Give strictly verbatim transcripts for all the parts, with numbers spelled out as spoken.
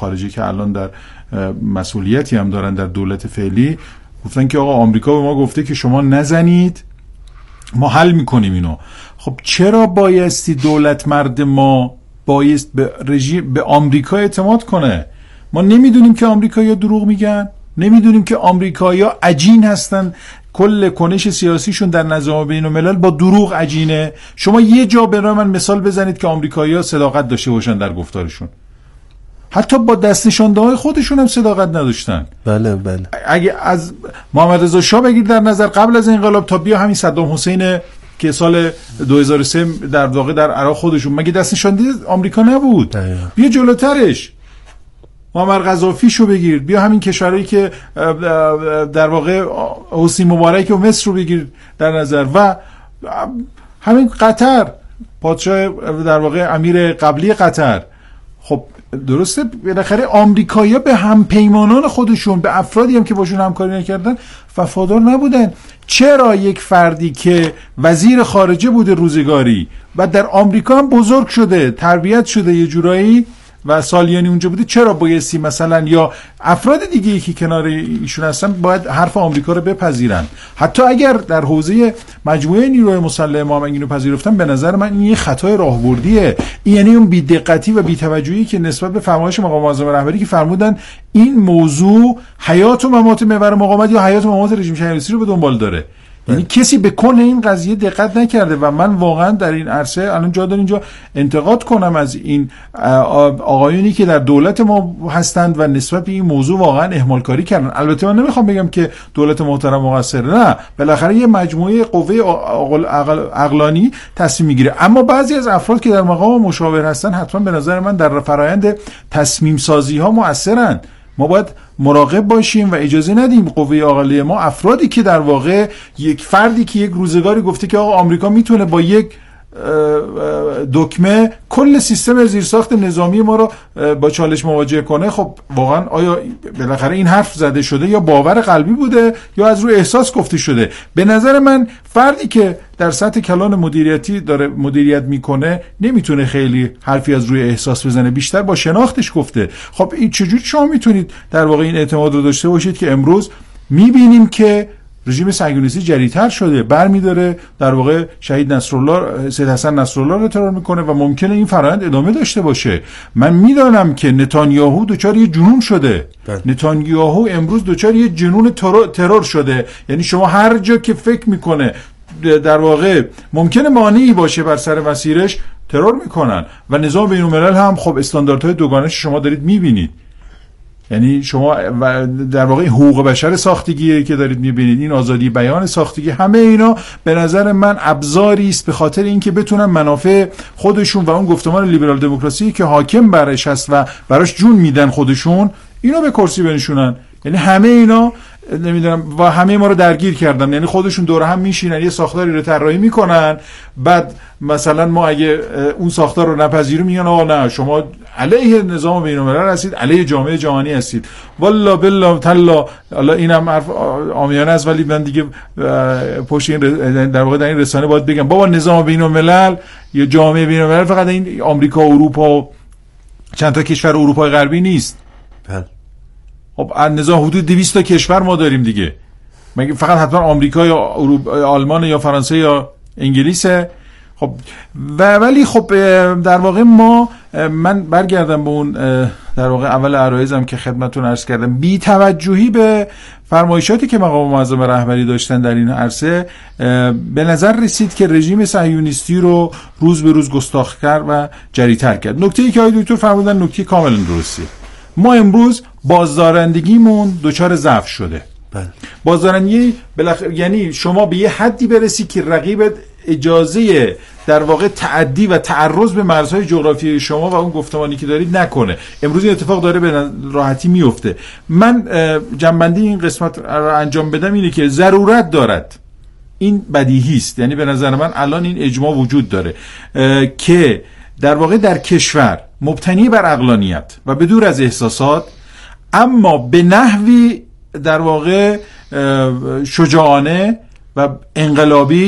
خارجه که الان در مسئولیتی هم دارن در دولت فعلی، گفتن که آقا آمریکا به ما گفته که شما نزنید، ما حل میکنیم اینو. خب چرا بایستی دولت مرد ما بایست به رژیم به آمریکا اعتماد کنه؟ ما نمیدونیم که آمریکایی‌ها دروغ میگن؟ نمیدونیم که آمریکایی‌ها عجین هستن؟ کل کنش سیاسیشون در نظام بین الملل با دروغ عجینه. شما یه جا برای من مثال بزنید که آمریکایی‌ها صداقت داشته باشن در گفتارشون. حتی با دست نشانده‌های خودشون هم صداقت نداشتن. بله بله. اگه از محمد رضا شاه بگیر در نظر قبل از انقلاب تا بیا همین صدام حسین که سال دو هزار و سه در واقع در عراق خودشون مگه دست نشانده آمریکا نبود؟ دایا. بیا جلوترش معمر قذافی شو بگیر، بیا همین کشورهایی که در واقع حسنی مبارک و مصر رو بگیر در نظر، و همین قطر، پادشاه در واقع امیر قبلی قطر. خب درسته بالاخره آمریکایی‌ها به هم پیمانان خودشون، به افرادی هم که باشون همکاری نکردن وفادار نبودن. چرا یک فردی که وزیر خارجه بوده روزگاری و در آمریکا هم بزرگ شده، تربیت شده یه جورایی و سالیانی اونجا بوده، چرا بایستی مثلا یا افراد دیگه که کنار ایشون هستن باید حرف آمریکا رو بپذیرن؟ حتی اگر در حوزه مجموعه نیروهای مسلح ما اینو پذیرفتن، به نظر من این یه خطای راهبردیه. این یعنی اون بی‌دقتی و بی‌توجهی که نسبت به فرمایش مقام معظم رهبری که فرمودن این موضوع حیات و ممات محور مقاومت یا حیات و ممات رژیم شهریستی رو به دنبال داره. یعنی کسی به کل این قضیه دقت نکرده و من واقعا در این عرصه الان جا داره اینجا انتقاد کنم از این آقایونی که در دولت ما هستند و نسبت به این موضوع واقعا اهمال کاری کردن. البته من نمیخوام بگم که دولت محترم مقصر، نه، بالاخره یه مجموعه قوه عقلانی تصمیم میگیره، اما بعضی از افراد که در مقام مشاور هستن حتما به نظر من در فرآیند تصمیم سازی ها مؤثرن. ما باید مراقب باشیم و اجازه ندیم قوه عاقله ما، افرادی که در واقع یک فردی که یک روزگاری گفته که آقا آمریکا میتونه با یک دکمه کل سیستم زیرساخت نظامی ما رو با چالش مواجه کنه، خب واقعا آیا بالاخره این حرف زده شده یا باور قلبی بوده یا از روی احساس گفته شده؟ به نظر من فردی که در سطح کلان مدیریتی داره مدیریت میکنه نمیتونه خیلی حرفی از روی احساس بزنه، بیشتر با شناختش گفته. خب این چجوری شما میتونید در واقع این اعتماد رو داشته باشید که امروز میبینیم که رژیم صهیونیستی جری‌تر شده، برمی‌داره در واقع شهید نصرالله سید حسن نصرالله رو ترور میکنه و ممکنه این فرآیند ادامه داشته باشه. من میدانم که نتانیاهو دچار یه جنون شده. بله. نتانیاهو امروز دچار یه جنون ترور, ترور شده. یعنی شما هر جا که فکر میکنه در واقع ممکنه مانعی باشه بر سر مسیرش ترور میکنن و نظام بین‌الملل هم خب استانداردهای دوگانش شما دارید میبینید. یعنی شما در واقع حقوق بشر ساختگیه که دارید میبینید، این آزادی بیان ساختگی، همه اینا به نظر من ابزاری است به خاطر اینکه بتونن منافع خودشون و اون گفتمان لیبرال دموکراسی که حاکم برش هست و براش جون میدن خودشون اینو به کرسی بنشونن. یعنی همه اینا نمیدونم و همه ما رو درگیر کردن. یعنی خودشون دور هم میشینن یه ساختاری رو طراحی میکنن، بعد مثلا ما اگه اون ساختار رو نپذیریم میگن آقا نه شما علیه نظام بین‌الملل هستید، علیه جامعه جهانی هستید. والله بالله تلا الله اینم حرف عامیانه است ولی من دیگه پشت این در واقع در این رسانه باید بگم بابا نظام بین‌الملل یا جامعه بین‌الملل فقط این آمریکا و اروپا و چند تا کشور اروپای غربی نیست. بله. خب از نظام حدود دویست تا کشور ما داریم دیگه، مگه فقط حتما آمریکا یا آلمان یا فرانسه یا انگلیسه؟ خب و ولی خب در واقع ما من برگردم به اون در واقع اول عرایزم که خدمتتون عرض کردم، بی توجهی به فرمایشاتی که مقام معظم رهبری داشتن در این عرصه به نظر رسید که رژیم صهیونیستی رو روز به روز گستاخ‌تر و جری‌تر کرد. نکته‌ای که آقای دکتر فرمودن نکته کاملا درسته. ما امروز بازدارندگیمون دچار ضعف شده. بله. بازدارندگی بالاخره یعنی شما به یه حدی برسی که رقیبت اجازه در واقع تعدی و تعرض به مرزهای جغرافیایی شما و اون گفتمانی که دارید نکنه. امروز این اتفاق داره به راحتی میفته. من جنبندی این قسمت رو انجام بدم اینه که ضرورت دارد، این بدیهی است، یعنی به نظر من الان این اجماع وجود داره که در واقع در کشور مبتنی بر عقلانیت و بدور از احساسات اما به نحوی در واقع شجاعانه و انقلابی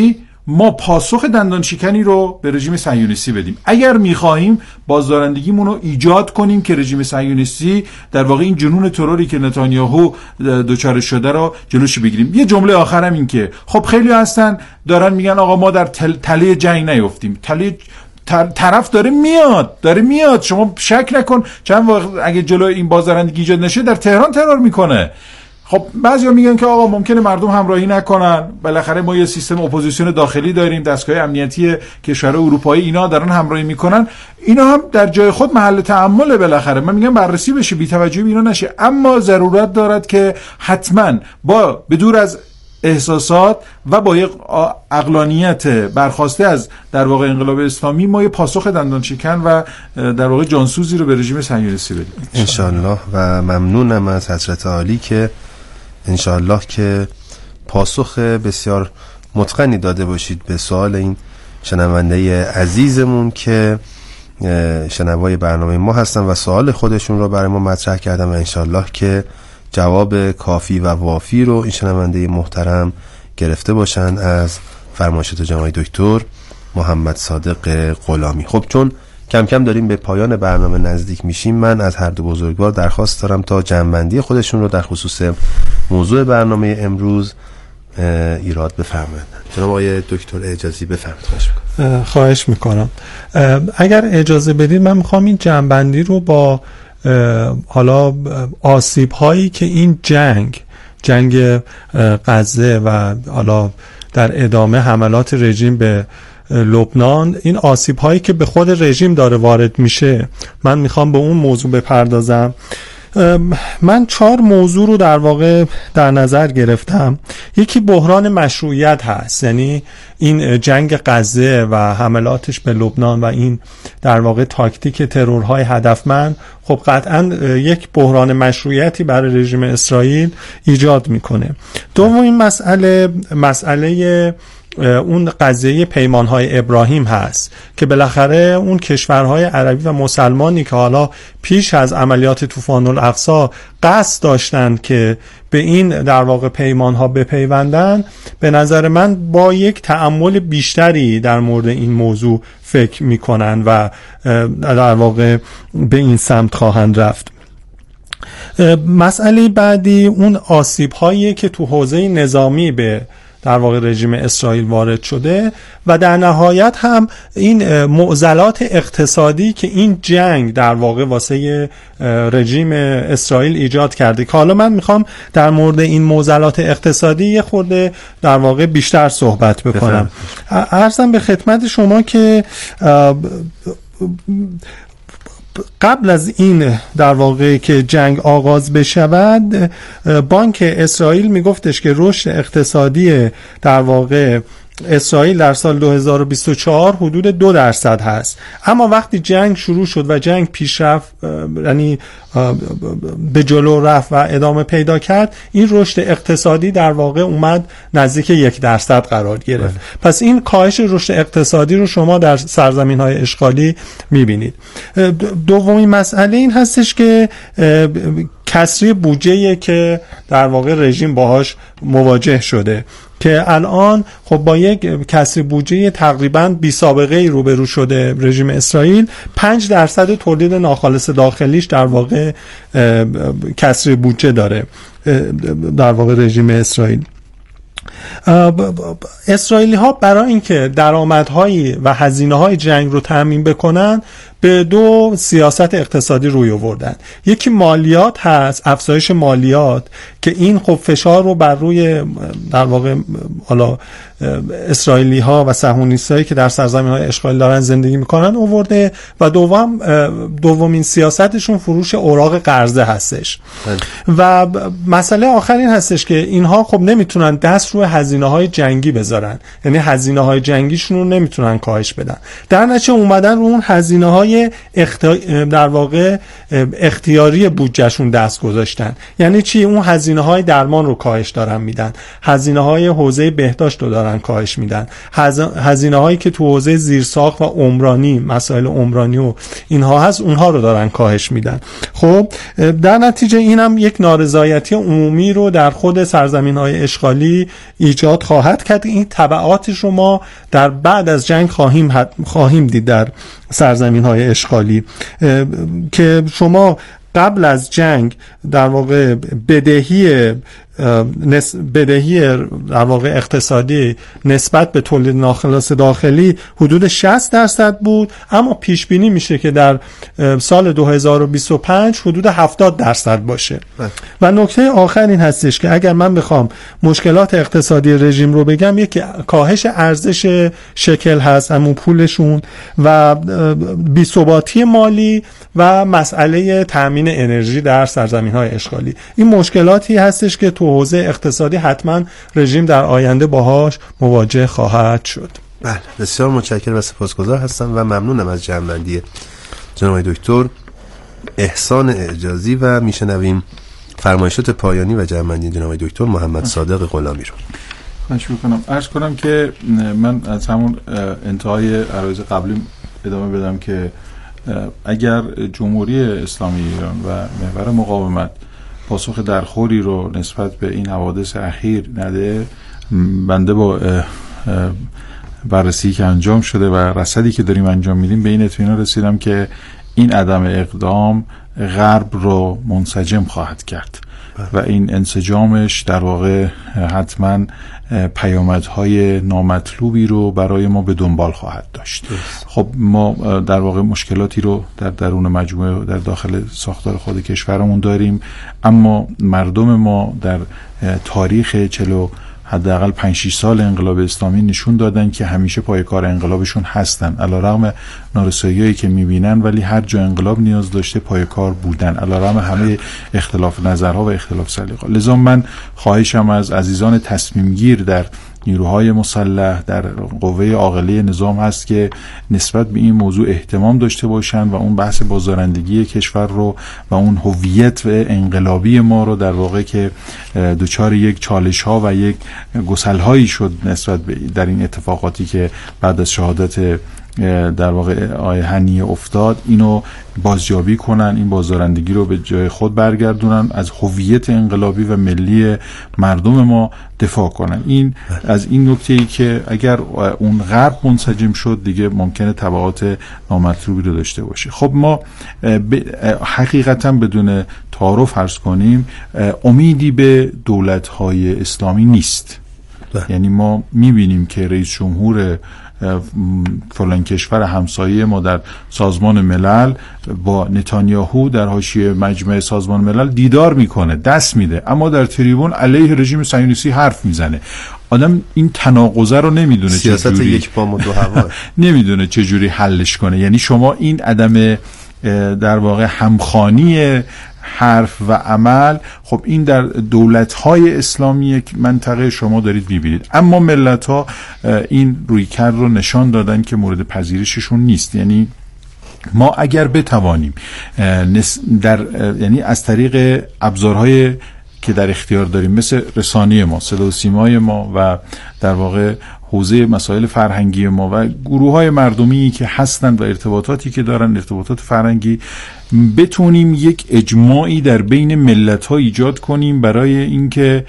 ما پاسخ دندان شکنی رو به رژیم صهیونیستی بدیم. اگر میخواهیم بازدارندگیمون رو ایجاد کنیم که رژیم صهیونیستی در واقع این جنون تروری که نتانیاهو دچار شده رو جلوش بگیریم. یه جمله آخرم این که خب خیلی هستن دارن میگن آقا ما در تل، تله جنگ نیفتیم. تله طرف داره میاد داره میاد شما شک نکن چند وقت اگه جلوی این بازدارندگی ایجاد نشه در تهران ترور میکنه. خب بعضیا میگن که آقا ممکنه مردم همراهی نکنن، بالاخره ما یه سیستم اپوزیسیون داخلی داریم، دستگاه امنیتی کشورهای اروپایی اینا دارن همراهی میکنن. اینا هم در جای خود محل تأمله، بالاخره من میگم بررسی بشه، بی توجهی به اینا نشه، اما ضرورت دارد که حتما با بدور از احساسات و با یک عقلانیت برخواسته از در واقع انقلاب اسلامی ما یه پاسخ دندان شکن و در واقع جانسوزی رو به رژیم صهیونیستی بدیم انشالله. و ممنونم از حضرت عالی که انشالله که پاسخ بسیار متقنی داده باشید به سوال این شنونده عزیزمون که شنوای برنامه ما هستن و سوال خودشون رو برای ما مطرح کردن و انشالله که جواب کافی و وافی رو این شنونده محترم گرفته باشن از فرمایشات جناب دکتر محمد صادق غلامی. خب چون کم کم داریم به پایان برنامه نزدیک میشیم، من از هر دو بزرگوار درخواست دارم تا جمع‌بندی خودشون رو در خصوص موضوع برنامه امروز ایراد بفرمایند. جناب آقای دکتر اجازی بفرمایید. خواهش میکنم. خواهش میکنم. اگر اجازه بدید من میخوام این جمع‌بندی رو با حالا آسیب هایی که این جنگ جنگ غزه و حالا در ادامه حملات رژیم به لبنان، این آسیب هایی که به خود رژیم داره وارد میشه، من میخوام به اون موضوع بپردازم. من چهار موضوع رو در واقع در نظر گرفتم. یکی بحران مشروعیت هست، یعنی این جنگ غزه و حملاتش به لبنان و این در واقع تاکتیک ترورهای هدفمند خب قطعا یک بحران مشروعیتی برای رژیم اسرائیل ایجاد میکنه. دومین مسئله مسئله اون قضیه پیمانهای ابراهیم هست که بالاخره اون کشورهای عربی و مسلمانی که حالا پیش از عملیات طوفان الاقصی قصد داشتند که به این در واقع پیمانها بپیوندن، به نظر من با یک تأمل بیشتری در مورد این موضوع فکر میکنن و در واقع به این سمت خواهند رفت. مسئله بعدی اون آسیب هایی که تو حوزه نظامی به در واقع رژیم اسرائیل وارد شده و در نهایت هم این معضلات اقتصادی که این جنگ در واقع واسه رژیم اسرائیل ایجاد کرده، که حالا من میخوام در مورد این معضلات اقتصادی یه خورده در واقع بیشتر صحبت بکنم. عرضم به خدمت شما که قبل از این در واقع که جنگ آغاز بشود، بانک اسرائیل میگفتش که رشد اقتصادی در واقع اسرائیل در سال دو هزار و بیست و چهار حدود دو درصد هست، اما وقتی جنگ شروع شد و جنگ پیش رفت، یعنی به جلو رفت و ادامه پیدا کرد، این رشد اقتصادی در واقع اومد نزدیک یک درصد قرار گرفت. پس این کاهش رشد اقتصادی رو شما در سرزمین های اشغالی میبینید. دومین مسئله این هستش که کسری بودجه‌ای که در واقع رژیم باهاش مواجه شده که الان خب با یک کسری بودجه تقریباً بی سابقه ای روبرو شده رژیم اسرائیل. پنج درصد تولید ناخالص داخلیش در واقع کسری بودجه داره در واقع رژیم اسرائیل. اسرائیلی ها برای اینکه درآمدهای و هزینه‌های جنگ رو تامین بکنن به دو سیاست اقتصادی روی آوردن. یکی مالیات هست، افزایش مالیات، که این خب فشار رو بر روی در واقع حالا اسرائیلی ها و صهیونیستایی که در سرزمین های اشغال دارن زندگی میکنن آورده، و دوم دومین سیاستشون فروش اوراق قرضه هستش. و مسئله آخر این هستش که اینها خب نمیتونن دست روی هزینه های جنگی بذارن، یعنی هزینه های جنگیشون رو نمیتونن کاهش بدن، در نتیجه اومدن رو اون هزینه های اخت... در واقع اختیاری بودجهشون دست گذاشتن. یعنی چی؟ اون هزینه های درمان رو کاهش دارن میدن، هزینه های حوزه بهداشت رو دارن کاهش میدن، هز... هزینه هایی که تو حوزه زیرساخت و عمرانی، مسائل عمرانی و اینها هست، اونها رو دارن کاهش میدن. خب در نتیجه اینم یک نارضایتی عمومی رو در خود سرزمین های اشغالی ایجاد خواهد کرد. این تبعاتش رو ما در بعد از جنگ خواهیم خواهیم دید در سرزمین‌های اشغالی که شما قبل از جنگ در واقع بدهی بدهی در واقع اقتصادی نسبت به تولید ناخالص داخلی حدود شصت درصد بود، اما پیش بینی میشه که در سال دو هزار و بیست و پنج حدود هفتاد درصد باشه. بله. و نکته آخر این هستش که اگر من بخوام مشکلات اقتصادی رژیم رو بگم، یک کاهش ارزش شکل هست، همون پولشون، و بی‌ثباتی مالی و مسئله تامین انرژی در سرزمین‌های اشغالی. این مشکلاتی هستش که تو حوزه اقتصادی حتما رژیم در آینده باهاش مواجه خواهد شد. بله، بسیار متشکرم و سپاسگزار هستم و ممنونم از جمع‌بندی جناب دکتر احسان اعجازی و میشنویم فرمایشات پایانی و جمع‌بندی جناب دکتر محمد صادق غلامی رو. خواهش می‌کنم. عرض کنم که من از همون انتهای عرایض قبلی ادامه بدم که اگر جمهوری اسلامی ایران و محور مقاومت پاسخ درخوری رو نسبت به این حوادث اخیر نده، بنده با بررسی که انجام شده و رصدی که داریم انجام میدیم به این اطمینان رسیدم که این عدم اقدام غرب رو منسجم خواهد کرد و این انسجامش در واقع حتما پیامدهای نامطلوبی رو برای ما به دنبال خواهد داشت. خب ما در واقع مشکلاتی رو در درون مجموعه در داخل ساختار خود کشورمون داریم، اما مردم ما در تاریخ چلو حداقل پنج شش سال انقلاب اسلامی نشون دادن که همیشه پای کار انقلابشون هستن، علیرغم نارسایی‌هایی که می‌بینن، ولی هر جا انقلاب نیاز داشته پای کار بودن، علیرغم همه اختلاف نظرها و اختلاف سلیقه. لذا من خواهشم از عزیزان تصمیم گیر در نیروهای مسلح در قوه عاقله نظام هست که نسبت به این موضوع اهتمام داشته باشند و اون بحث بازارندگی کشور رو و اون هویت انقلابی ما رو در واقع که دوچار یک چالش ها و یک گسل هایی شد نسبت به در این اتفاقاتی که بعد از شهادت در واقع آقای هنیه افتاد، اینو بازیابی کنن، این بازارندگی رو به جای خود برگردونن، از هویت انقلابی و ملی مردم ما دفاع کنن. این از این نکته‌ای که اگر اون غرب منسجم شد دیگه ممکنه تبعات نامطلوبی رو داشته باشه. خب ما حقیقتا بدون تعارف عرض کنیم امیدی به دولت‌های اسلامی نیست. یعنی ما می‌بینیم که رئیس جمهور فلان کشور همسایه ما در سازمان ملل با نتانیاهو در حاشیه مجمع سازمان ملل دیدار میکنه، دست میده، اما در تریبون علیه رژیم صهیونیستی حرف میزنه. آدم این تناقضه رو نمیدونه، سیاست یک پا و دو هوا نمیدونه چجوری حلش کنه. یعنی شما این عدم در واقع همخوانی حرف و عمل، خب این در دولت‌های اسلامی منطقه شما دارید می‌بینید، اما ملت‌ها این رویکرد رو نشان دادن که مورد پذیرششون نیست. یعنی ما اگر بتوانیم در یعنی از طریق ابزارهای که در اختیار داریم مثل رسانه ما، صدا و سیمای ما و در واقع حوزه مسائل فرهنگی ما و گروه‌های مردمی که هستند و ارتباطاتی که دارن، ارتباطات فرهنگی، بتونیم یک اجماعی در بین ملت‌ها ایجاد کنیم برای اینکه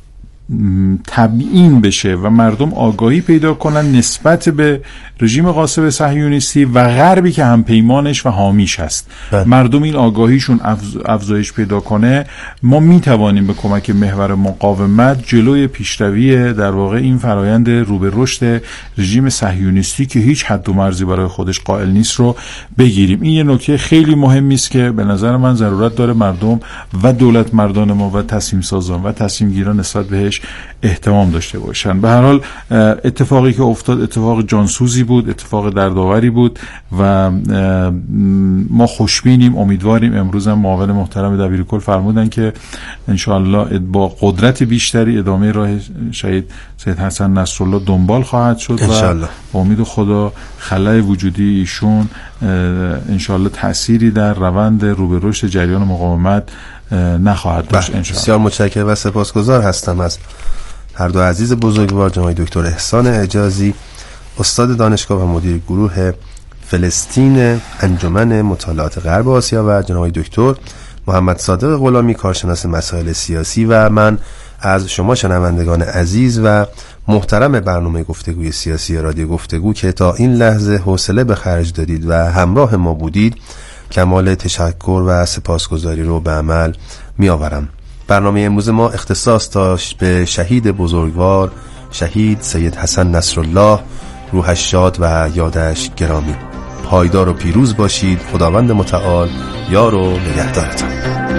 تبیین بشه و مردم آگاهی پیدا کنن نسبت به رژیم غاصب صهیونیستی و غربی که هم پیمانش و حامیش هست. بله. مردم این آگاهیشون افز... افزایش پیدا کنه، ما میتوانیم به کمک محور مقاومت جلوی پیشروی در واقع این فرایند رو به رشد رژیم صهیونیستی که هیچ حد و مرزی برای خودش قائل نیست رو بگیریم. این یه نکته خیلی مهمی است که به نظر من ضرورت داره مردم و دولت مردان ما و تصمیم سازان و تصمیم گیران نسبت بهش احتمام داشته باشن. به هر حال اتفاقی که افتاد اتفاق جانسوزی بود، اتفاق دردآوری بود و ما خوشبینیم، امیدواریم. امروز هم معاون محترم دبیرکل فرمودن که انشاءالله با قدرت بیشتری ادامه راه شهید سید حسن نصرالله دنبال خواهد شد و با امید خدا خلأ وجودی ایشون انشاءالله تأثیری در روند رو به رشد جریان مقاومت نخواهد داشت انشاءالله. بسیار متشکرم و سپاسگزار هستم از هر دو عزیز بزرگوار، جناب دکتر احسان اعجازی، استاد دانشگاه و مدیر گروه فلسطین انجمن مطالعات غرب آسیا، و جناب دکتر محمد صادق غلامی، کارشناس مسائل سیاسی و من از شما شنوندگان عزیز و محترم برنامه گفتگوی سیاسی رادیو گفتگو که تا این لحظه حوصله به خرج دادید و همراه ما بودید کمال تشکر و سپاسگزاری رو به عمل می آورم. برنامه امروز ما اختصاص داشت به شهید بزرگوار شهید سید حسن نصرالله، روحش شاد و یادش گرامی. پایدار و پیروز باشید. خداوند متعال یار و نگهدارتان.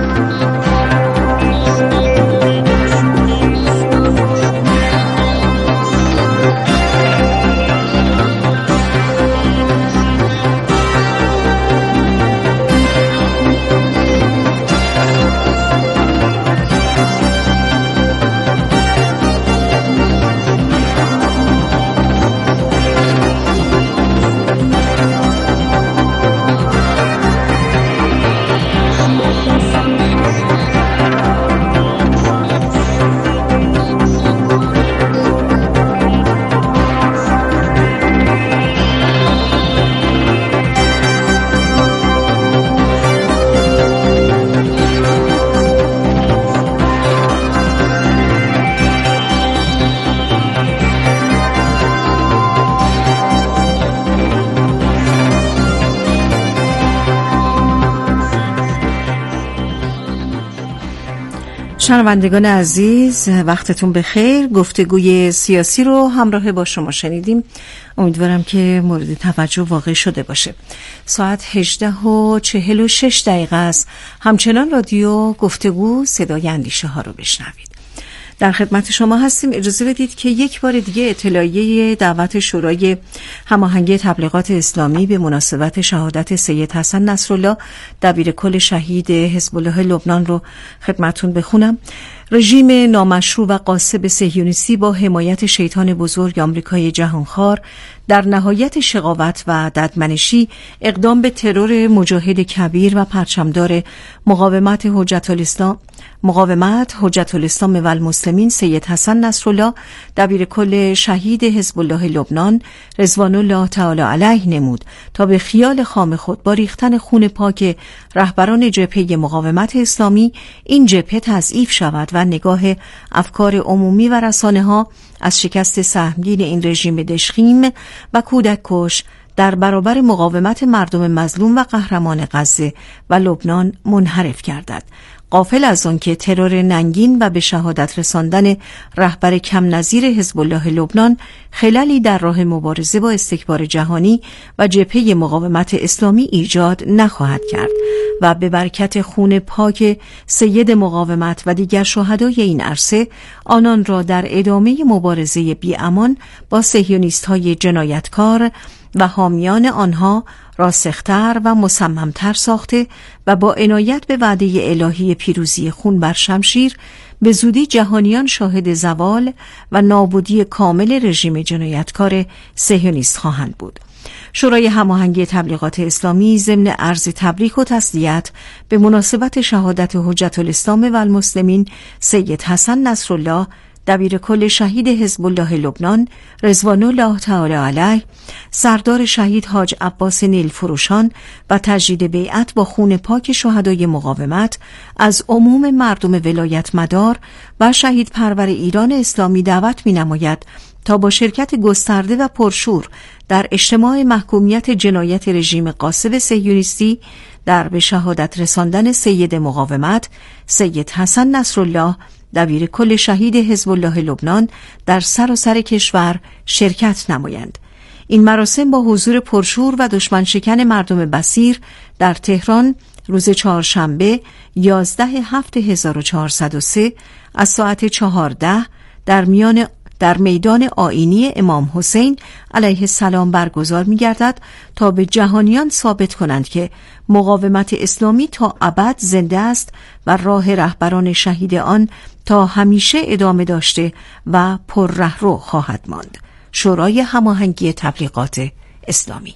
شنوندگان عزیز، وقتتون بخیر. گفتگوی سیاسی رو همراه با شما شنیدیم. امیدوارم که مورد توجه واقع شده باشه. ساعت هجده و چهل و شش دقیقه است. همچنان رادیو گفتگو صدای اندیشه ها رو بشنوید. در خدمت شما هستیم. اجازه بدید که یک بار دیگه اطلاعیه دعوت شورای هماهنگی تبلیغات اسلامی به مناسبت شهادت سید حسن نصرالله دبیر کل شهید حزب الله لبنان رو خدمتتون بخونم. رژیم نامشروع و غاصب صهیونیستی با حمایت شیطان بزرگ آمریکای جهانخوار در نهایت شقاوت و ددمنشی اقدام به ترور مجاهد کبیر و پرچمدار مقاومت حجت الاسلام مقاومت حجت الاسلام و المسلمین سید حسن نصرالله دبیر کل شهید حزب الله لبنان رضوان الله تعالی علیه نمود تا به خیال خام خود با ریختن خون پاک رهبران جبهه مقاومت اسلامی این جبهه تضعیف شود و نگاه افکار عمومی و رسانه ها از شکست سهمگین این رژیم دژخیم و کودک کش در برابر مقاومت مردم مظلوم و قهرمان غزه و لبنان منحرف گردد. غافل از آن که ترور ننگین و به شهادت رساندن رهبر کم نظیر حزب الله لبنان خللی در راه مبارزه با استکبار جهانی و جبهه مقاومت اسلامی ایجاد نخواهد کرد و به برکت خون پاک سید مقاومت و دیگر شهدای این عرصه آنان را در ادامه مبارزه بی‌امان با صهیونیست‌های جنایتکار و حامیان آنها راسختر و مصممتر ساخته و با عنایت به وعده الهی پیروزی خون بر شمشیر به زودی جهانیان شاهد زوال و نابودی کامل رژیم جنایتکار صهیونیست خواهند بود. شورای هماهنگی تبلیغات اسلامی ضمن عرض تبریک و تسلیت به مناسبت شهادت حجت الاسلام و المسلمین سید حسن نصرالله دبیر کل شهید حزب الله لبنان رضوان الله تعالی علیه، سردار شهید حاج عباس نیل فروشان و تجدید بیعت با خون پاک شهدای مقاومت از عموم مردم ولایت مدار و شهید پرور ایران اسلامی دعوت می نماید تا با شرکت گسترده و پرشور در اجتماع محکومیت جنایت رژیم غاصب صهیونیستی در به شهادت رساندن سید مقاومت سید حسن نصرالله دبیر کل شهید حزب الله لبنان در سراسر کشور شرکت نمایند. این مراسم با حضور پرشور و دشمن شکن مردم بصیر در تهران روز چهارشنبه یازده هفت هزار و چهارصد و سه از ساعت چهارده در میان در میدان آیینی امام حسین علیه السلام برگزار می‌گردد تا به جهانیان ثابت کنند که مقاومت اسلامی تا ابد زنده است و راه رهبران شهید آن تا همیشه ادامه داشته و پررهرو خواهد ماند. شورای هماهنگی تبلیغات اسلامی.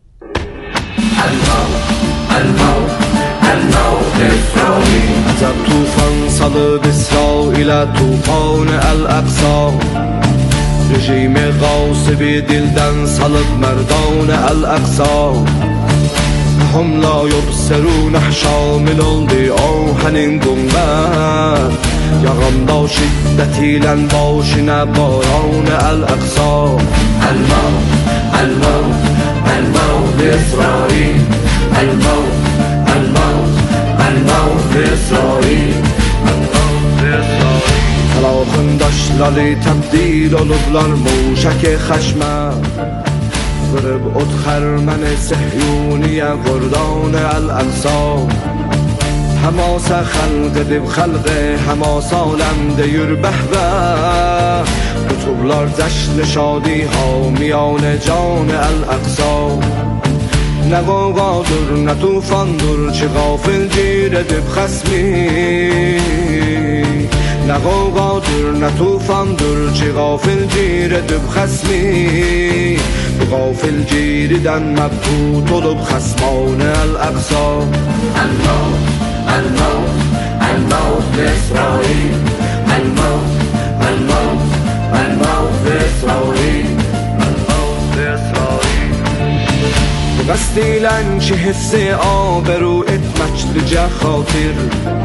عجب طوفان صلب اسرائیل طوفان الاقصا رژیم غاصب دلدن صلب مردان الاقصا هم لا یبصرون شامل oldu آهنین گنبد یغم باران شدتی لن باشین باران الاقصا الموت الموت الموت بإسرائیل الموت الموت الموت بإسرائیل الموت بإسرائیل Talağındaşları tebdil olublar muşak xəşmə Qırıb od xərməni səhyuniyə qurdan əl-əqsa Həmasə xəlq edib xəlqə həmas aləmdə yür bəhvə Qutublar cəşn şadi hamiyan can əl-əqsa Nə qavqadır, nə tufandır ki qafil gir edib xəsmi Nə qavqadır, nə tufandır ki qafil gir edib xəsmi Bu qafil giridən məbhut olub xəsman əl-əqsa Əl-Mavt, Əl-Mavt, Əl-Mavt bİsrail Əl-Mavt, Əl-Mavt, Əl-Mavt bİsrail Əl-Mavt bİsrail قصدیلن که حفظ آبرو اتمک لجه خاطر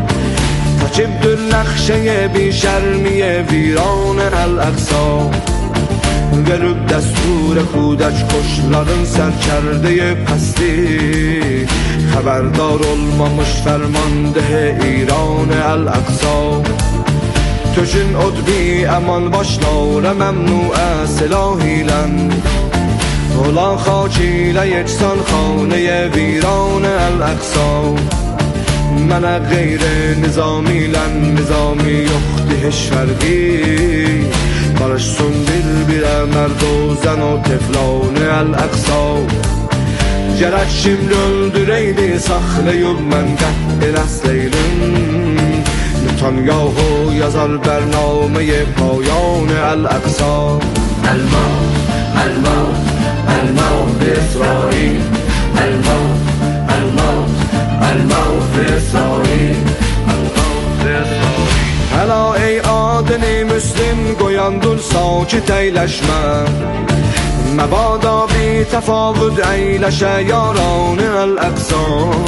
تجب در نقشه بی شرمی ویران الاقصا گرب دستور خودش کشلارın سرکرده پستی خبردار olmamış فرمانده ایران الاقصا تشن ادبی امان başlar ممنوع سلاحیلن Ola xakilə yeksan xanəyə viran əl-əqsa Mənə qeyri nizamilən nizami yoxdur heç fərqi Barışsın bir-birə mərd o zən o teflan əl-əqsa Gərək şimdi öldürəydi saxlayıb mən qətt nəsləylim Netanyahu yazar bərnaməyə payan əl-əqsa Əl-Mavt, Əl-Mavt الموت بإسرائيل الموت الموت الموت بإسرائيل الموت بإسرائيل Hələ ey adını müslim qoyandır sakit eyləşmə Məbada bir təfavüd eyləşə yaran əl-əqsa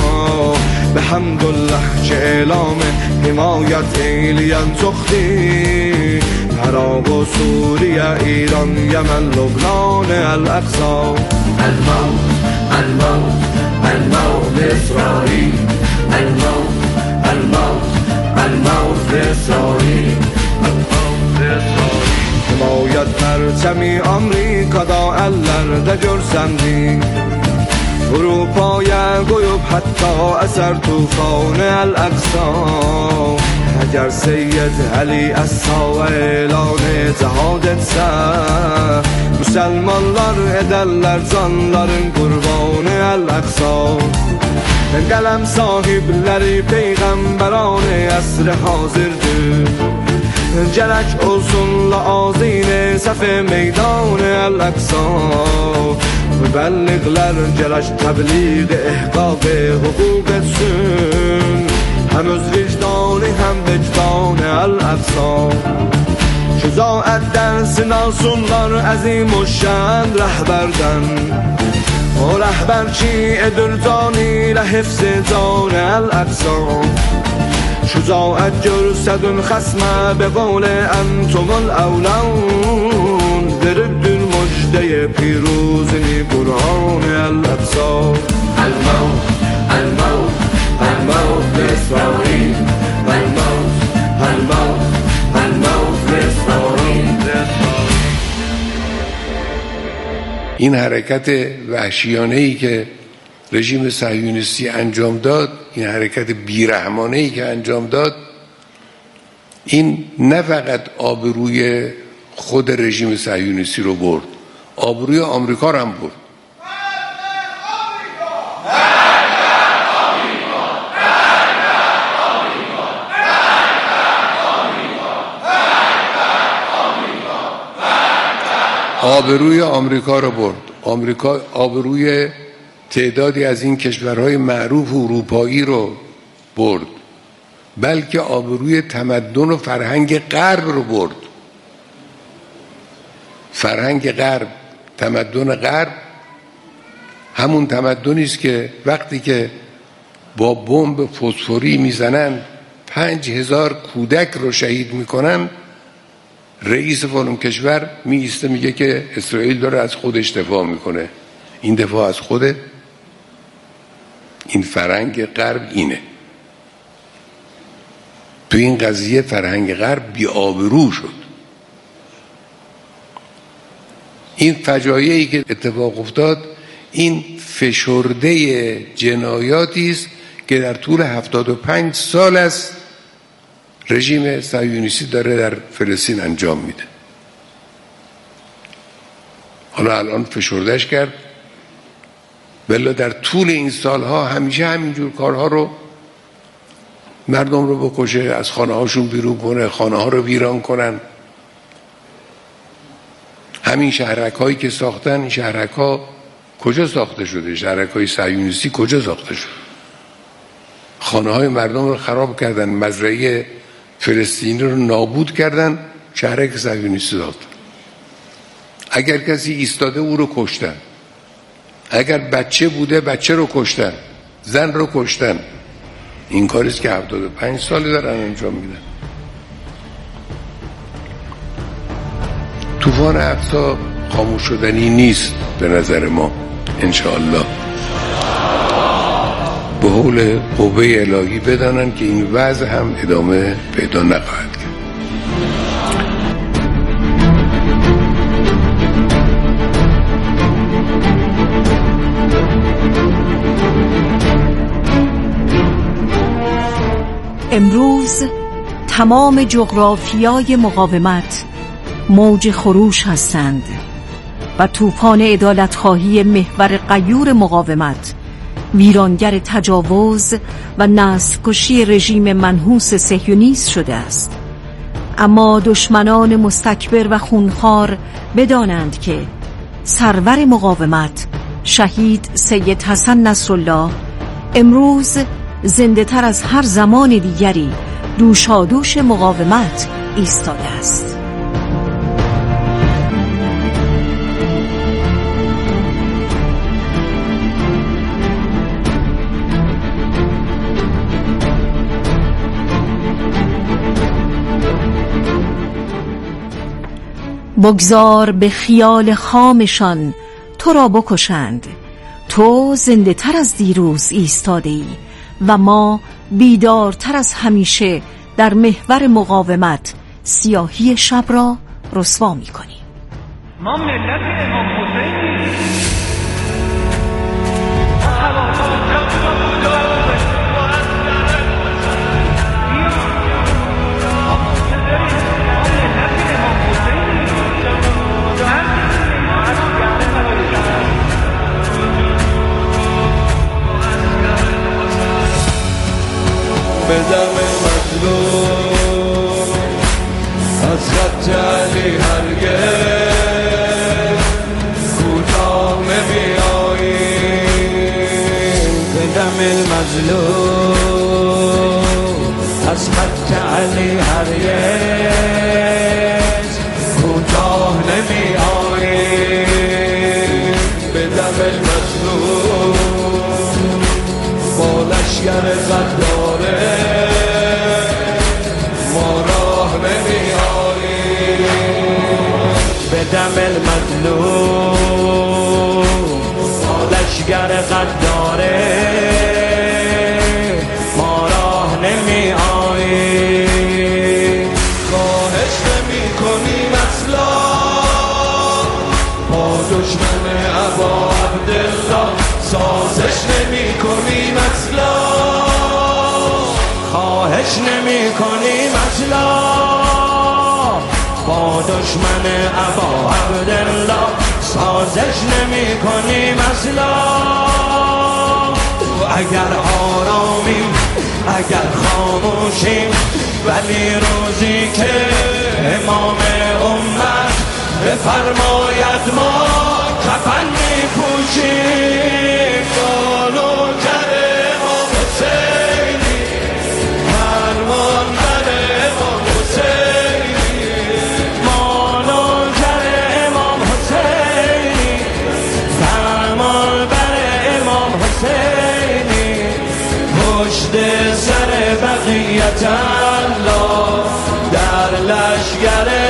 Bəhəmdülləh ki elam himayət eyləyən çoxdur عراق و سوریه ایران یمن لبنان الاقصا الموت الموت الموت بإسرائیل الموت الموت الموت بإسرائیل الموت بإسرائیل حمایت پرچمی آمریکادا əllərdə görsəndik Avropaya qoyub hətta əsər tufanı əl-əqsa Əgər Seyyid Əli Əssa elan cihad etsə Müsəlmanlar edərlər canların qurbanı əl-əqsa Qələm sahibləri peyğəmbərani əsr hazırdır Gərək olsunla azine səf-i meydan əl-əqsa Mübəlliğlər gərək təbliğ ehqaq hüquq etsin Həm öz vicdanı həm vicdanı əl-əqsa Şücaətdən sınalsınlar əzim o şən rəhbərdən O rəhbər ki edir canı ilə hifz-i can əl-əqsa Şücaət görsədün xəsmə be qol əntum el-əvlən Veribdir müjdeyi piruzini Qur'an əl-əqsa El-Mavt, El-Mavt الموت بإسرائيل الموت الموت الموت بإسرائيل این حرکت وحشیانه‌ای که رژیم صهیونیستی انجام داد این حرکت بیرحمانه‌ای که انجام داد این نه فقط آبروی خود رژیم صهیونیستی رو برد آبروی آمریکا رو هم برد آبروی آمریکا رو برد آمریکا آبروی تعدادی از این کشورهای معروف اروپایی رو برد بلکه آبروی تمدن و فرهنگ غرب رو برد فرهنگ غرب تمدن غرب همون تمدنی است که وقتی که با بمب فسفوری میزنن پنج هزار کودک رو شهید میکنن، رئیس فلان کشور میسته میگه که اسرائیل داره از خودش دفاع میکنه. این دفاع از خوده؟ این فرهنگ غرب اینه. تو این قضیه فرهنگ غرب بی‌آبرو شد. این فجایعی که اتفاق افتاد این فشرده جنایاتی است که در طول هفتاد و پنج سال است رژیم صهیونیستی داره در فلسطین انجام میده. حالا الان فشردهش کرد، ولی در طول این سالها همیشه همینجور کارها رو، مردم رو بکشه، از خانه هاشون بیرون کنه، خانه ها رو ویران کنن. همین شهرک هایی که ساختن، این شهرک ها کجا ساخته شده؟ شهرک های صهیونیستی کجا ساخته شده؟ خانه های مردم رو خراب کردن، مزرعه فلسطینی رو نابود کردن، شهرک صهیونیستی ساختن. اگر کسی ایستاده او رو کشتن، اگر بچه بوده بچه رو کشتن، زن رو کشتن. این کاریست که هفتاد و پنج سال دارن انجام میدن. طوفان اقصی خاموش شدنی نیست به نظر ما. انشاءالله به حول قوه الهی بدانن که این وضع هم ادامه پیدا نخواهد کرد. امروز تمام جغرافیای مقاومت موج خروش هستند و طوفان عدالتخواهی محور غیور مقاومت، ویرانگر تجاوز و نسل‌کشی رژیم منحوس صهیونیست شده است. اما دشمنان مستکبر و خونخوار بدانند که سرور مقاومت شهید سید حسن نصرالله امروز زنده تر از هر زمان دیگری دوشادوش مقاومت ایستاده است. بگذار به خیال خامشان تو را بکشند، تو زنده تر از دیروز ایستاده ای و ما بیدارتر از همیشه در محور مقاومت سیاهی شب را رسوا می کنیم. ما ملت امام حسینی به دم مظلوم از خط علی هرگز کوتاه نمیاییم. به دم مظلوم از خط علی هرگز کوتاه نمیاییم. به دم مظلوم با لشکر غداره دم المظلوم لشگر غداره ما راه نمی آییم. خواهش نمی کنیم اصلا با دشمن ابا عبدالله، سازش نمی کنیم اصلا، خواهش نمی کنیم اصلا با دشمن ابا عبدالله، سازش نمی کنیم اصلا. اگر آرامیم اگر خاموشیم، ولی روزی که امام امت بفرماید ما کفن می پوشیم. قالو کر امام حسینی فرمان بر امام حسینی، پشت سر بقیه تنها در لشگر